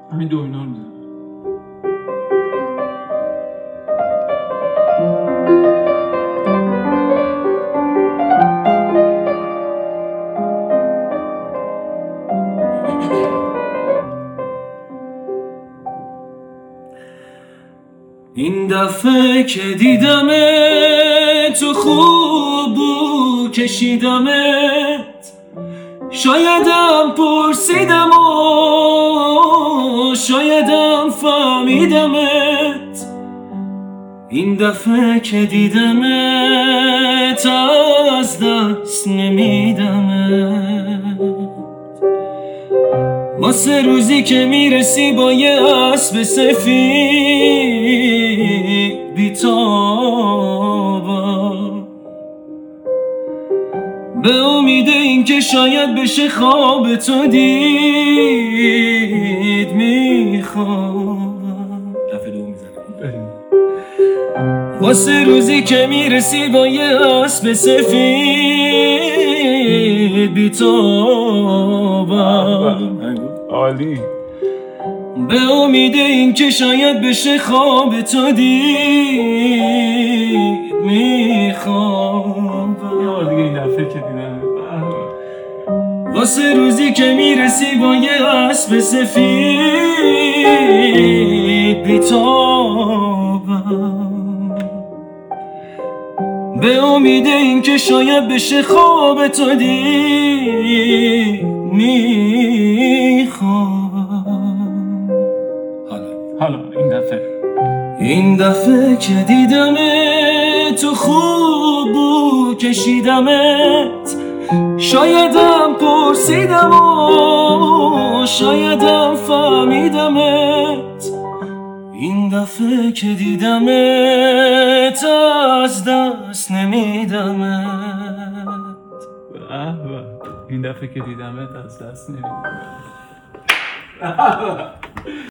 همین دومینا رو میزنم. این دفعه که دیدمت تو خوب بود کشیدمت، شایدم پرسیدم و شایدم فهمیدمت. این دفعه که دیدمت از دست نمیدمت، واسه روزی که میرسی با یه اسب سفید بی‌تابم، به امید این که شاید بشه خواب تو دید میخوام. دفعه دوم میزنم. واسه روزی که میرسی با یه اسب سفید بی‌تابم، عالی. به امید این که شاید بشه خواب تو دید میخوام. دیگه این دفعه که دیدم واسه روزی که میرسی با یه اسب سفید بی‌تابم، به امید این که شاید بشه خواب تو دید میخوام. حالا این دفعه که دیدمت تو خوب بود کشیدمت، شایدم پرسیدم و شایدم فهمیدمت. این دفعه که دیدمت از دست نمیدمت. این دفعه که دیدمت از دست نمیدمت.